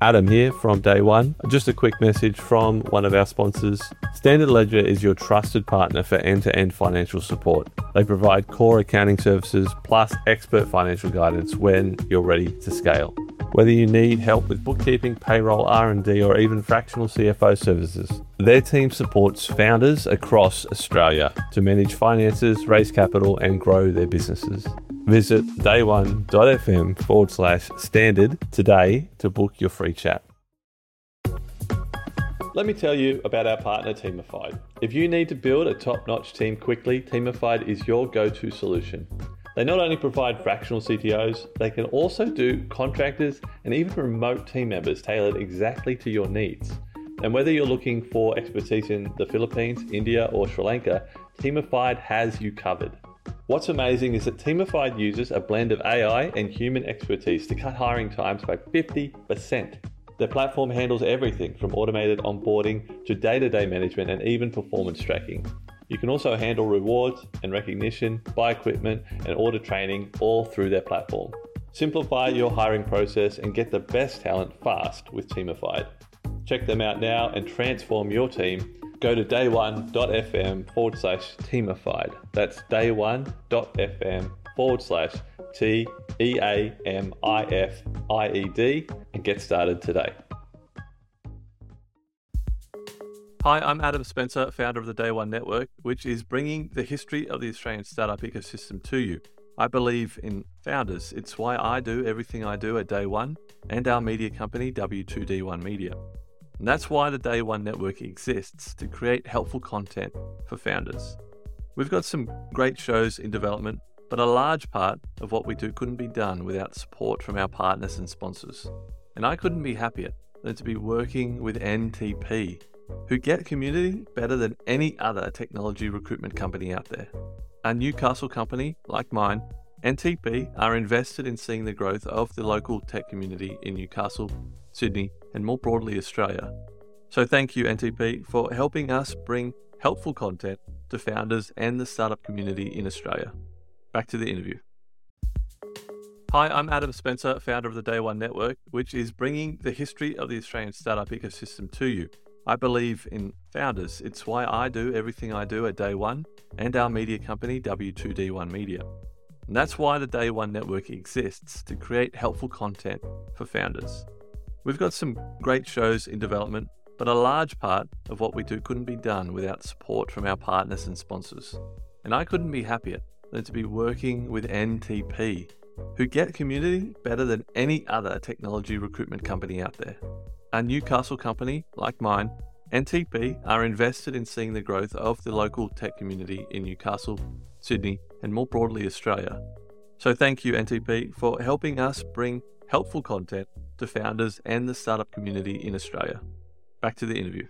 Adam here from Day One. Just a quick message from one of our sponsors. Standard Ledger is your trusted partner for end-to-end financial support. They provide core accounting services plus expert financial guidance when you're ready to scale. Whether you need help with bookkeeping, payroll, R&D, or even fractional CFO services, their team supports founders across Australia to manage finances, raise capital, and grow their businesses. Visit day1.fm/standard today to book your free chat. Let me tell you about our partner, Teamified. If you need to build a top-notch team quickly, Teamified is your go-to solution. They not only provide fractional CTOs, they can also do contractors and even remote team members tailored exactly to your needs. And whether you're looking for expertise in the Philippines, India, or Sri Lanka, Teamified has you covered. What's amazing is that Teamified uses a blend of AI and human expertise to cut hiring times by 50%. Their platform handles everything from automated onboarding to day-to-day management and even performance tracking. You can also handle rewards and recognition, buy equipment, and order training all through their platform. Simplify your hiring process and get the best talent fast with Teamified. Check them out now and transform your team. Go to day1.fm/Teamified. That's day1.fm/TEAMIFIED and get started today. Hi, I'm Adam Spencer, founder of the Day One Network, which is bringing the history of the Australian startup ecosystem to you. I believe in founders. It's why I do everything I do at Day One and our media company, W2D1 Media. And that's why the Day One Network exists, to create helpful content for founders. We've got some great shows in development, but a large part of what we do couldn't be done without support from our partners and sponsors. And I couldn't be happier than to be working with NTP, who get community better than any other technology recruitment company out there. A Newcastle company like mine, NTP are invested in seeing the growth of the local tech community in Newcastle, Sydney, and more broadly Australia. So thank you, NTP, for helping us bring helpful content to founders and the startup community in Australia. Back to the interview. Hi, I'm Adam Spencer, founder of the Day One Network, which is bringing the history of the Australian startup ecosystem to you. I believe in founders. It's why I do everything I do at Day One and our media company, W2D1 Media. And that's why the Day One Network exists, to create helpful content for founders. We've got some great shows in development, but a large part of what we do couldn't be done without support from our partners and sponsors. And I couldn't be happier than to be working with NTP, who get community better than any other technology recruitment company out there. A Newcastle company like mine, NTP are invested in seeing the growth of the local tech community in Newcastle, Sydney, and more broadly Australia. So thank you, NTP, for helping us bring helpful content to founders and the startup community in Australia. Back to the interview.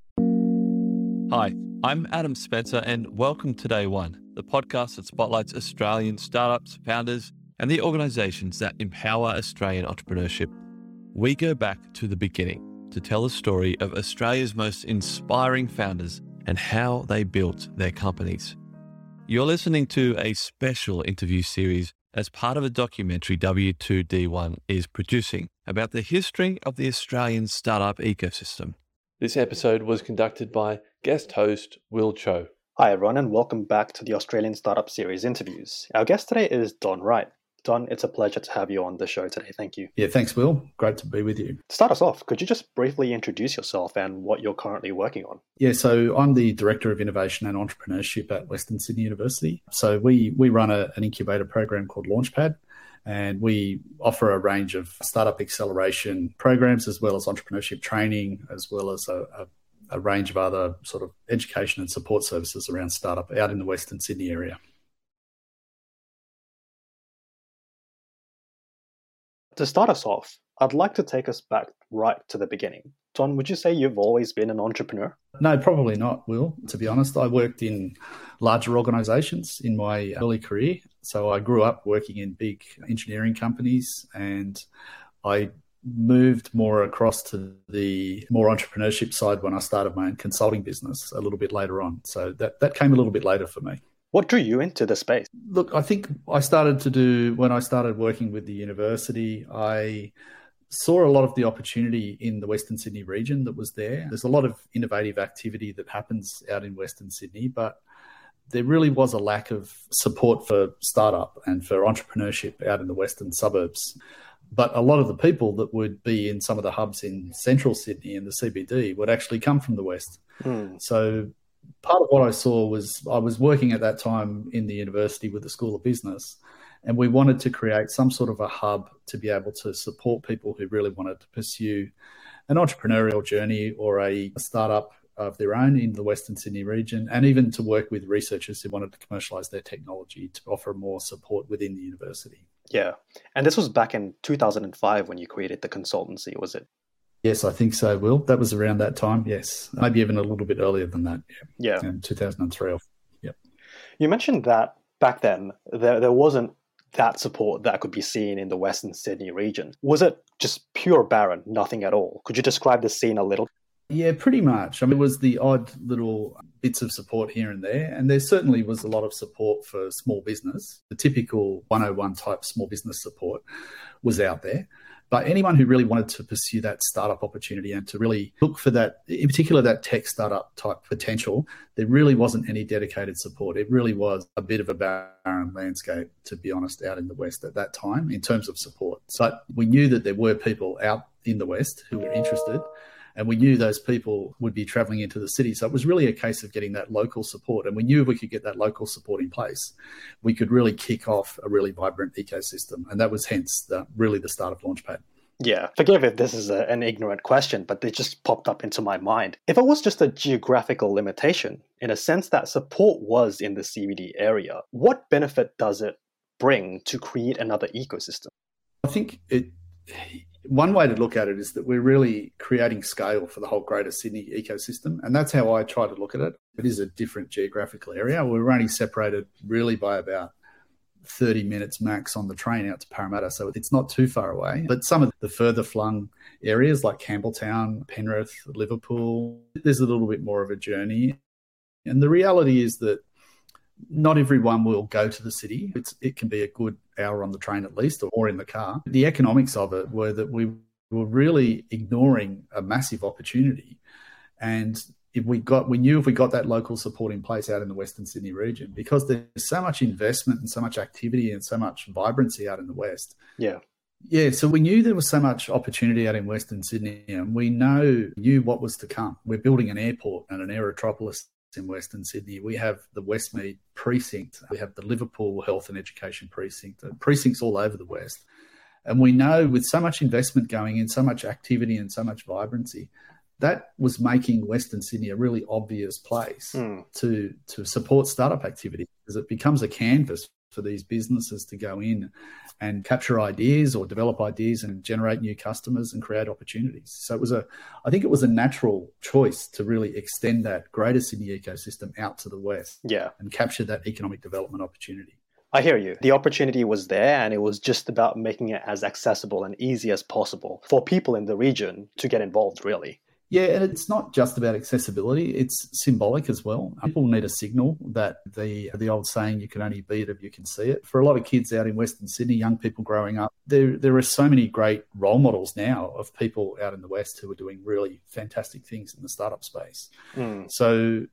Hi, I'm Adam Spencer, and welcome to Day One, the podcast that spotlights Australian startups, founders, and the organisations that empower Australian entrepreneurship. We go back to the beginning to tell the story of Australia's most inspiring founders and how they built their companies. You're listening to a special interview series as part of a documentary W2D1 is producing about the history of the Australian startup ecosystem. This episode was conducted by guest host Will Cho. Hi everyone, and welcome back to the Australian Startup Series interviews. Our guest today is Don Wright. Don, it's a pleasure to have you on the show today. Thank you. Yeah, thanks, Will. Great to be with you. To start us off, could you just briefly introduce yourself and what you're currently working on? Yeah, so I'm the Director of Innovation and Entrepreneurship at Western Sydney University. So we run an incubator program called Launchpad, and we offer a range of startup acceleration programs as well as entrepreneurship training, as well as a range of other sort of education and support services around startup out in the Western Sydney area. To start us off, I'd like to take us back right to the beginning. Don, would you say you've always been an entrepreneur? No, probably not, Will. To be honest, I worked in larger organisations in my early career. So I grew up working in big engineering companies, and I moved more across to the more entrepreneurship side when I started my own consulting business a little bit later on. So that came a little bit later for me. What drew you into the space? Look, I think when I started working with the university, I saw a lot of the opportunity in the Western Sydney region that was there. There's a lot of innovative activity that happens out in Western Sydney, but there really was a lack of support for startup and for entrepreneurship out in the western suburbs. But a lot of the people that would be in some of the hubs in central Sydney and the CBD would actually come from the West. So part of what I saw was I was working at that time in the university with the School of Business, and we wanted to create some sort of a hub to be able to support people who really wanted to pursue an entrepreneurial journey or a startup of their own in the Western Sydney region, and even to work with researchers who wanted to commercialise their technology to offer more support within the university. Yeah. And this was back in 2005 when you created the consultancy, was it? Yes, I think so, Will. That was around that time, yes. Maybe even a little bit earlier than that. Yeah. In 2003. Yep. You mentioned that back then there wasn't that support that could be seen in the Western Sydney region. Was it just pure barren, nothing at all? Could you describe the scene a little? Yeah, pretty much. I mean, it was the odd little bits of support here and there, and there certainly was a lot of support for small business. The typical 101 type small business support was out there. But anyone who really wanted to pursue that startup opportunity and to really look for that, in particular that tech startup type potential, there really wasn't any dedicated support. It really was a bit of a barren landscape, to be honest, out in the West at that time in terms of support. So we knew that there were people out in the West who were interested, and we knew those people would be travelling into the city. So it was really a case of getting that local support. And we knew if we could get that local support in place, we could really kick off a really vibrant ecosystem. And that was hence really the start of Launchpad. Yeah, forgive if this is an ignorant question, but it just popped up into my mind. If it was just a geographical limitation, in a sense that support was in the CBD area, what benefit does it bring to create another ecosystem? I think one way to look at it is that we're really creating scale for the whole greater Sydney ecosystem. And that's how I try to look at it. It is a different geographical area. We're only separated really by about 30 minutes max on the train out to Parramatta. So it's not too far away. But some of the further flung areas like Campbelltown, Penrith, Liverpool, there's a little bit more of a journey. And the reality is that not everyone will go to the city. It can be a good hour on the train at least, or in the car. The economics of it were that we were really ignoring a massive opportunity. And we knew if we got that local support in place out in the Western Sydney region, because there's so much investment and so much activity and so much vibrancy out in the West. Yeah, so we knew there was so much opportunity out in Western Sydney, and we knew what was to come. We're building an airport and an aerotropolis in Western Sydney. We have the Westmead precinct. We have the Liverpool Health and Education precinct. Precincts all over the West. And we know with so much investment going in, so much activity and so much vibrancy, that was making Western Sydney a really obvious place to support startup activity, because it becomes a canvas for these businesses to go in and capture ideas or develop ideas and generate new customers and create opportunities. So I think it was a natural choice to really extend that greater Sydney ecosystem out to the West and capture that economic development opportunity. I hear you. The opportunity was there, and it was just about making it as accessible and easy as possible for people in the region to get involved, really. Yeah, and it's not just about accessibility, it's symbolic as well. People need a signal that the old saying, you can only be it if you can see it. For a lot of kids out in Western Sydney, young people growing up, there are so many great role models now of people out in the West who are doing really fantastic things in the startup space. So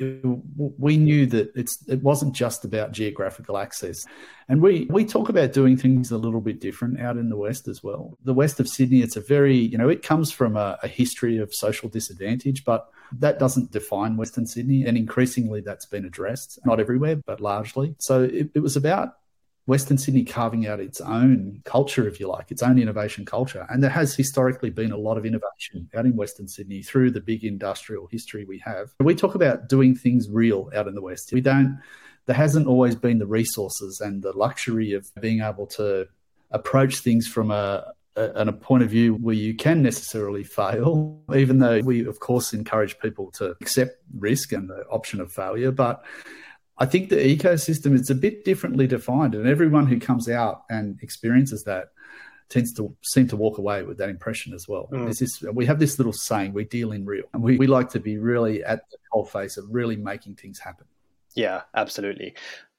we knew that it wasn't just about geographical access. And we talk about doing things a little bit different out in the West as well. The West of Sydney, it's a very, it comes from a history of social disadvantage, but that doesn't define Western Sydney. And increasingly that's been addressed, not everywhere, but largely. So it was about Western Sydney carving out its own culture, if you like, its own innovation culture. And there has historically been a lot of innovation out in Western Sydney through the big industrial history we have. We talk about doing things real out in the West. There hasn't always been the resources and the luxury of being able to approach things from a point of view where you can necessarily fail, even though we, of course, encourage people to accept risk and the option of failure. But I think the ecosystem is a bit differently defined, and everyone who comes out and experiences that tends to seem to walk away with that impression as well. We have this little saying, we deal in real, and we like to be really at the coalface of really making things happen. Yeah, absolutely.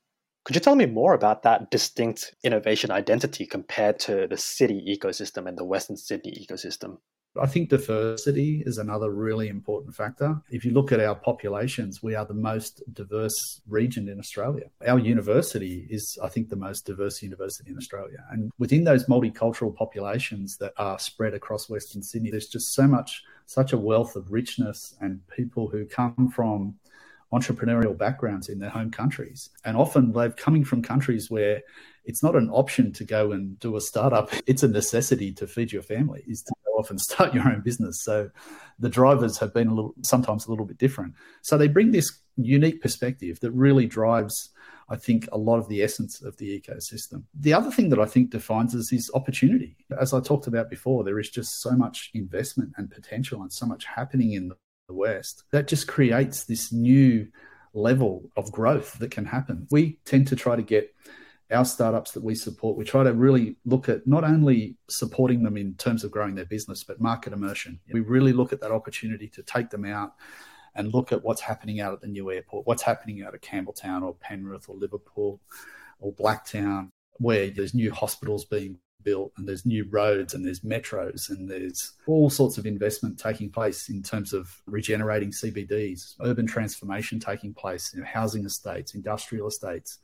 Could you tell me more about that distinct innovation identity compared to the city ecosystem and the Western Sydney ecosystem? I think diversity is another really important factor. If you look at our populations, we are the most diverse region in Australia. Our university is, I think, the most diverse university in Australia. And within those multicultural populations that are spread across Western Sydney, there's just such a wealth of richness and people who come from entrepreneurial backgrounds in their home countries. And often they're coming from countries where it's not an option to go and do a startup. It's a necessity to feed your family, is to go off and start your own business. So the drivers have been sometimes a little bit different. So they bring this unique perspective that really drives, I think, a lot of the essence of the ecosystem. The other thing that I think defines us is opportunity. As I talked about before, there is just so much investment and potential and so much happening in the West that just creates this new level of growth that can happen. We tend to try to get our startups that we support, we try to really look at not only supporting them in terms of growing their business, but market immersion. We really look at that opportunity to take them out and look at what's happening out at the new airport, what's happening out at Campbelltown or Penrith or Liverpool or Blacktown, where there's new hospitals being built and there's new roads and there's metros and there's all sorts of investment taking place in terms of regenerating CBDs, urban transformation taking place, housing estates, industrial estates.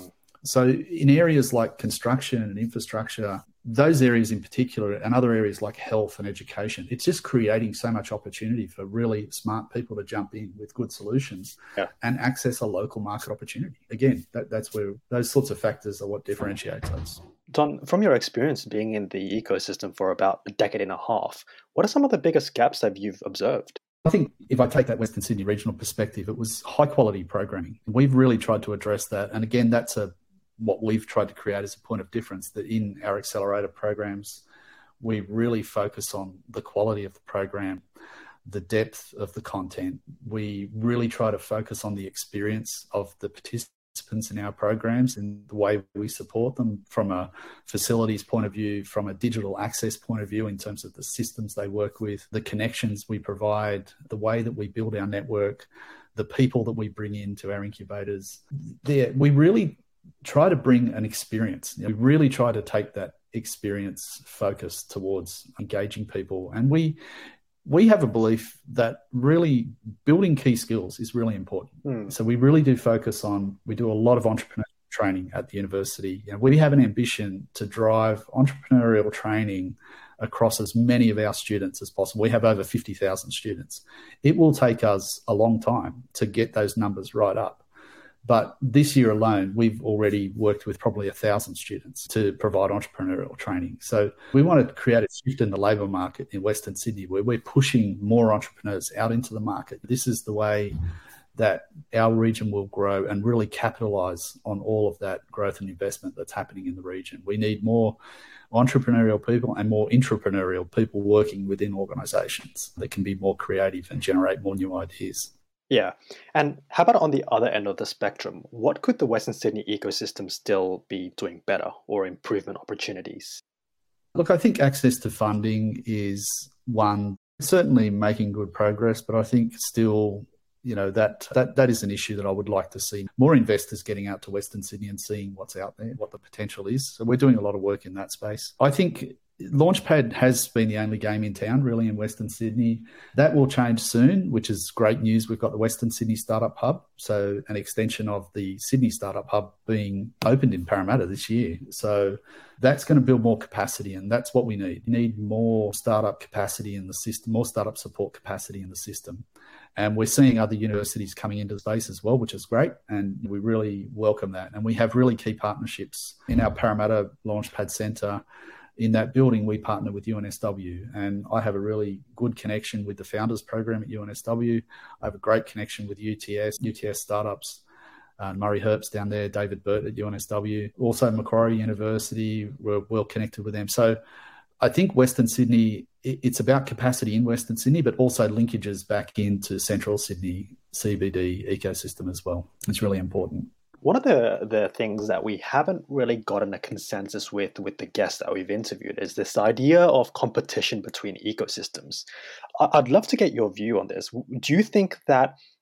So in areas like construction and infrastructure, those areas in particular, and other areas like health and education, it's just creating so much opportunity for really smart people to jump in with good solutions and access a local market opportunity. Again, that's where those sorts of factors are what differentiates us. Don, from your experience being in the ecosystem for about a decade and a half, what are some of the biggest gaps that you've observed? I think if I take that Western Sydney regional perspective, it was high quality programming. We've really tried to address that. And again, that's what we've tried to create as a point of difference, that in our accelerator programs, we really focus on the quality of the program, the depth of the content. We really try to focus on the experience of the participants in our programs and the way we support them from a facilities point of view, from a digital access point of view in terms of the systems they work with, the connections we provide, the way that we build our network, the people that we bring into our incubators. We really try to bring an experience. We really try to take that experience focus towards engaging people. And we have a belief that really building key skills is really important. So we really do focus on, we do a lot of entrepreneurial training at the university. We have an ambition to drive entrepreneurial training across as many of our students as possible. We have over 50,000 students. It will take us a long time to get those numbers right up. But this year alone, we've already worked with probably 1,000 students to provide entrepreneurial training. So we want to create a shift in the labour market in Western Sydney where we're pushing more entrepreneurs out into the market. This is the way that our region will grow and really capitalise on all of that growth and investment that's happening in the region. We need more entrepreneurial people and more intrapreneurial people working within organisations that can be more creative and generate more new ideas. Yeah. And how about on the other end of the spectrum? What could the Western Sydney ecosystem still be doing better or improvement opportunities? Look, I think access to funding is one, certainly making good progress, but I think still, that is an issue that I would like to see more investors getting out to Western Sydney and seeing what's out there, what the potential is. So we're doing a lot of work in that space. I think Launchpad has been the only game in town, really, in Western Sydney. That will change soon, which is great news. We've got the Western Sydney Startup Hub, so an extension of the Sydney Startup Hub being opened in Parramatta this year. So that's going to build more capacity, and that's what we need. We need more startup capacity in the system, more startup support capacity in the system. And we're seeing other universities coming into the space as well, which is great. And we really welcome that. And we have really key partnerships in our Parramatta Launchpad Centre. In that building, we partner with UNSW, and I have a really good connection with the founders program at UNSW. I have a great connection with UTS Startups, Murray Herbst down there, David Burt at UNSW, also Macquarie University. We're well connected with them. So I think Western Sydney, it's about capacity in Western Sydney, but also linkages back into Central Sydney CBD ecosystem as well. It's really important. One of the things that we haven't really gotten a consensus with the guests that we've interviewed is this idea of competition between ecosystems. I'd love to get your view on this. Do you think that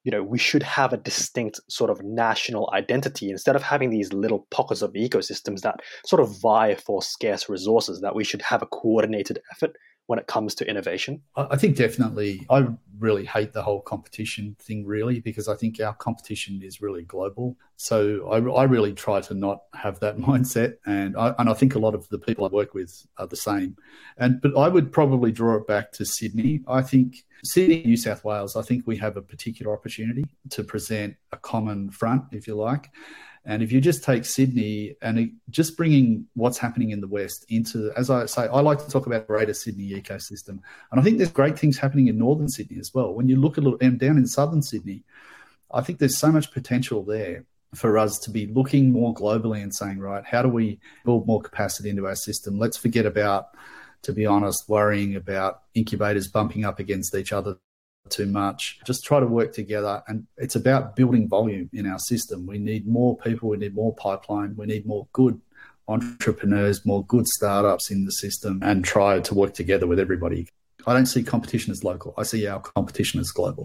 we should have a distinct sort of national identity instead of having these little pockets of ecosystems that sort of vie for scarce resources, that we should have a coordinated effort when it comes to innovation? I think definitely. I really hate the whole competition thing, really, because I think our competition is really global. So I really try to not have that mindset. And I think a lot of the people I work with are the same. But I would probably draw it back to Sydney. I think Sydney, New South Wales, I think we have a particular opportunity to present a common front, if you like. And if you just take Sydney and just bringing what's happening in the West into, as I say, I like to talk about the greater Sydney ecosystem. And I think there's great things happening in northern Sydney as well. When you look a little down in southern Sydney, I think there's so much potential there for us to be looking more globally and saying, right, how do we build more capacity into our system? Let's forget about, to be honest, worrying about incubators bumping up against each other too much. Just try to work together, and it's about building volume in our system. We need more people, we need more pipeline, we need more good entrepreneurs, more good startups in the system, and try to work together with everybody. I don't see competition as local. I see our competition as global.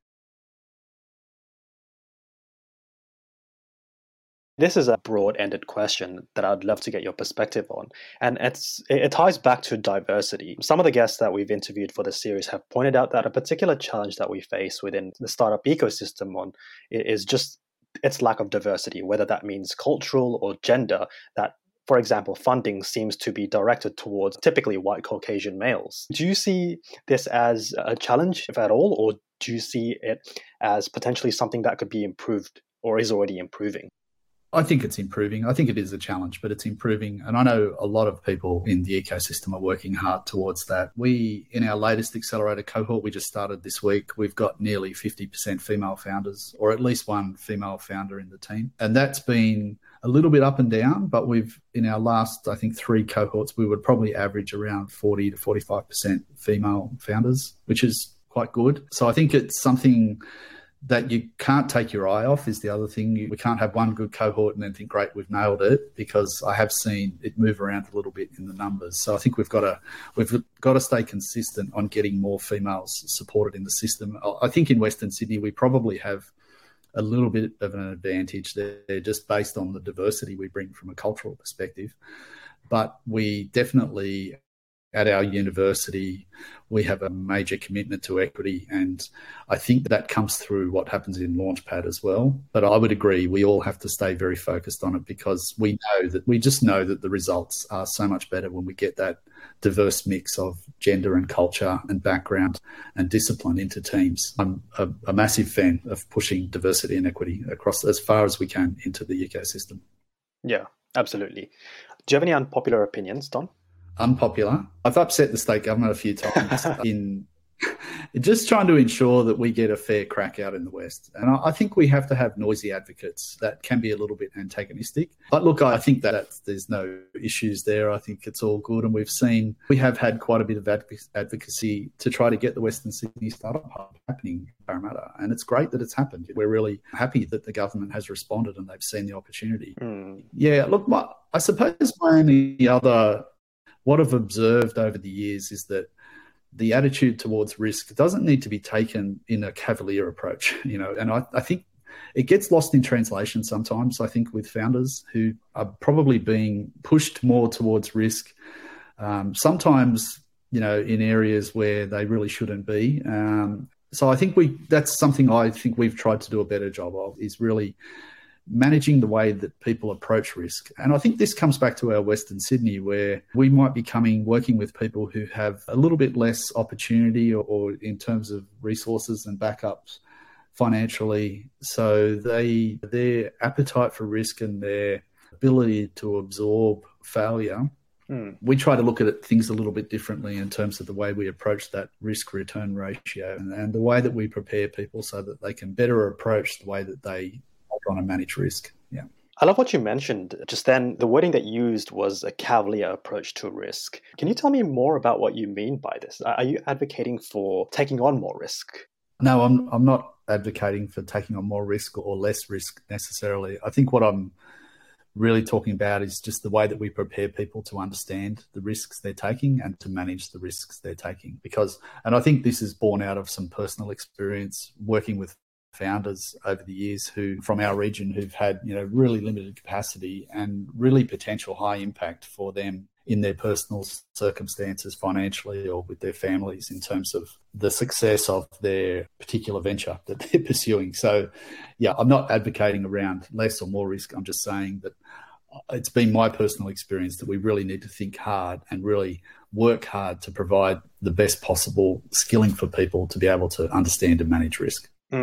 This is a broad-ended question that I'd love to get your perspective on. And it ties back to diversity. Some of the guests that we've interviewed for this series have pointed out that a particular challenge that we face within the startup ecosystem is just its lack of diversity, whether that means cultural or gender, that, for example, funding seems to be directed towards typically white Caucasian males. Do you see this as a challenge, if at all, or do you see it as potentially something that could be improved or is already improving? I think it's improving. I think it is a challenge, but it's improving. And I know a lot of people in the ecosystem are working hard towards that. We, in our latest accelerator cohort, we just started this week, we've got nearly 50% female founders, or at least one female founder in the team. And that's been a little bit up and down, but in our last, I think, 3 cohorts, we would probably average around 40 to 45% female founders, which is quite good. So I think it's something that you can't take your eye off is the other thing. We can't have one good cohort and then think, great, we've nailed it, because I have seen it move around a little bit in the numbers. So I think we've got to stay consistent on getting more females supported in the system. I think in Western Sydney, we probably have a little bit of an advantage there just based on the diversity we bring from a cultural perspective. But we definitely, at our university, we have a major commitment to equity, and I think that comes through what happens in Launchpad as well. But I would agree, we all have to stay very focused on it, because we just know that the results are so much better when we get that diverse mix of gender and culture and background and discipline into teams. I'm a massive fan of pushing diversity and equity across as far as we can into the ecosystem. Yeah, absolutely. Do you have any unpopular opinions, Don? Unpopular. I've upset the state government a few times in just trying to ensure that we get a fair crack out in the West. And I think we have to have noisy advocates that can be a little bit antagonistic. But look, I think that there's no issues there. I think it's all good. And we have had quite a bit of advocacy to try to get the Western Sydney Startup Hub happening in Parramatta. And it's great that it's happened. We're really happy that the government has responded and they've seen the opportunity. Yeah, look, I suppose what I've observed over the years is that the attitude towards risk doesn't need to be taken in a cavalier approach, and I think it gets lost in translation sometimes, I think, with founders who are probably being pushed more towards risk, sometimes, in areas where they really shouldn't be. So I think that's something I think we've tried to do a better job of, is really managing the way that people approach risk. And I think this comes back to our Western Sydney, where we might be working with people who have a little bit less opportunity or in terms of resources and backups financially. So their appetite for risk and their ability to absorb failure, we try to look at things a little bit differently in terms of the way we approach that risk-return ratio and the way that we prepare people so that they can better approach the way that they on and manage risk. Yeah. I love what you mentioned just then. The wording that you used was a cavalier approach to risk. Can you tell me more about what you mean by this? Are you advocating for taking on more risk? No, I'm not advocating for taking on more risk or less risk necessarily. I think what I'm really talking about is just the way that we prepare people to understand the risks they're taking and to manage the risks they're taking. And I think this is born out of some personal experience working with founders over the years who, from our region, who've had, really limited capacity and really potential high impact for them in their personal circumstances financially or with their families in terms of the success of their particular venture that they're pursuing. So, I'm not advocating around less or more risk. I'm just saying that it's been my personal experience that we really need to think hard and really work hard to provide the best possible skilling for people to be able to understand and manage risk.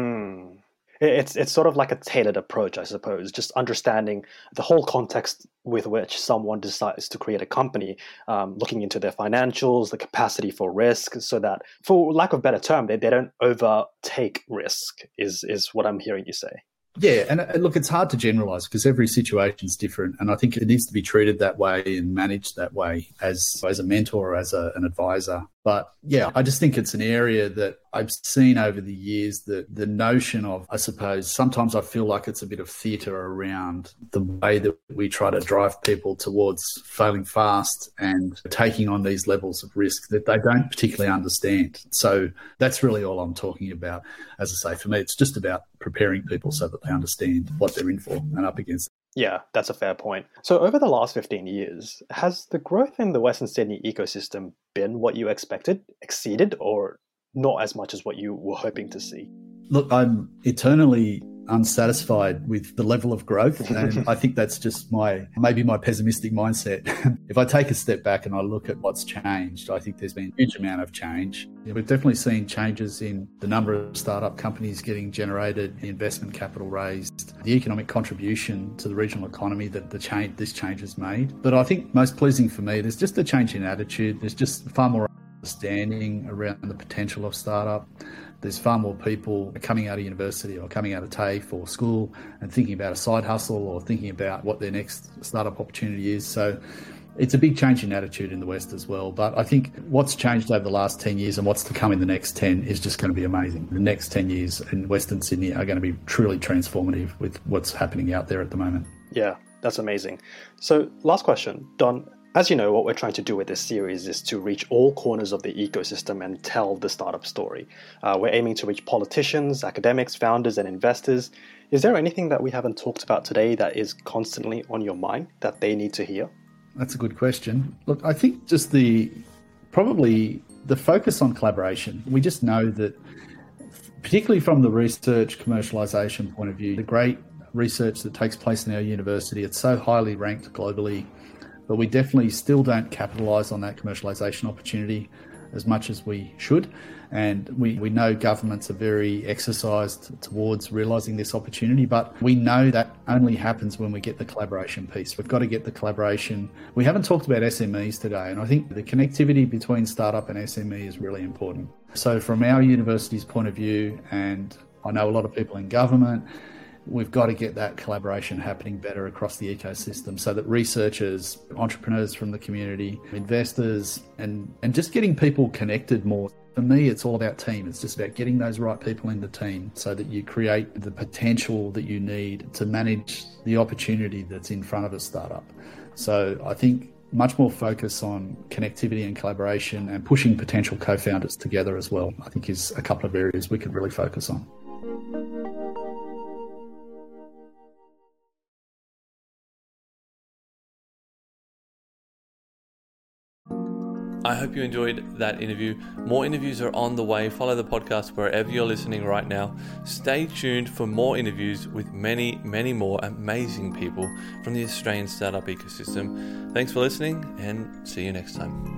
It's sort of like a tailored approach, I suppose, just understanding the whole context with which someone decides to create a company, looking into their financials, the capacity for risk, so that, for lack of a better term, they don't overtake risk, is what I'm hearing you say. Yeah, and look, it's hard to generalize because every situation is different, and I think it needs to be treated that way and managed that way as a mentor or as an advisor. But I just think it's an area that I've seen over the years that the notion of, I suppose, sometimes I feel like it's a bit of theatre around the way that we try to drive people towards failing fast and taking on these levels of risk that they don't particularly understand. So that's really all I'm talking about. As I say, for me, it's just about preparing people so that they understand what they're in for and up against. Yeah, that's a fair point. So over the last 15 years, has the growth in the Western Sydney ecosystem been what you expected, exceeded, or not as much as what you were hoping to see? Look, I'm eternally unsatisfied with the level of growth, and I think that's just maybe my pessimistic mindset. If I take a step back and I look at what's changed, I think there's been a huge amount of change. We've definitely seen changes in the number of startup companies getting generated, the investment capital raised, the economic contribution to the regional economy that this change has made. But I think most pleasing for me, there's just a change in attitude. There's just far more understanding around the potential of startup. There's far more people coming out of university or coming out of TAFE or school and thinking about a side hustle or thinking about what their next startup opportunity is. So it's a big change in attitude in the West as well. But I think what's changed over the last 10 years and what's to come in the next 10 is just going to be amazing. The next 10 years in Western Sydney are going to be truly transformative with what's happening out there at the moment. Yeah, that's amazing. So last question, Don. As you know, what we're trying to do with this series is to reach all corners of the ecosystem and tell the startup story. We're aiming to reach politicians, academics, founders, and investors. Is there anything that we haven't talked about today that is constantly on your mind that they need to hear? That's a good question. Look, I think just probably the focus on collaboration. We just know that, particularly from the research commercialization point of view, the great research that takes place in our university, it's so highly ranked globally. But we definitely still don't capitalise on that commercialisation opportunity as much as we should. And we know governments are very exercised towards realising this opportunity, but we know that only happens when we get the collaboration piece. We've got to get the collaboration. We haven't talked about SMEs today, and I think the connectivity between startup and SME is really important. So from our university's point of view, and I know a lot of people in government, we've got to get that collaboration happening better across the ecosystem so that researchers, entrepreneurs from the community, investors, and just getting people connected more. For me, it's all about team. It's just about getting those right people in the team so that you create the potential that you need to manage the opportunity that's in front of a startup. So I think much more focus on connectivity and collaboration and pushing potential co-founders together as well, I think is a couple of areas we could really focus on. I hope you enjoyed that interview. More interviews are on the way. Follow the podcast wherever you're listening right now. Stay tuned for more interviews with many, many more amazing people from the Australian startup ecosystem. Thanks for listening and see you next time.